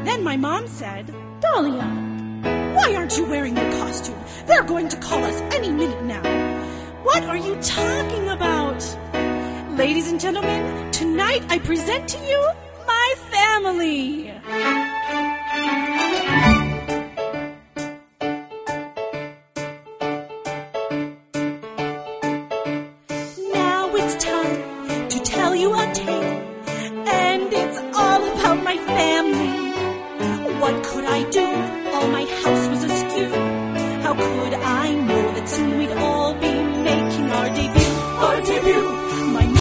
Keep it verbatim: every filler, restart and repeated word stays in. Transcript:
Then my mom said, Dahlia, why aren't you wearing your costume? They're going to call us any minute now. What are you talking about? Ladies and gentlemen, tonight I present to you my family.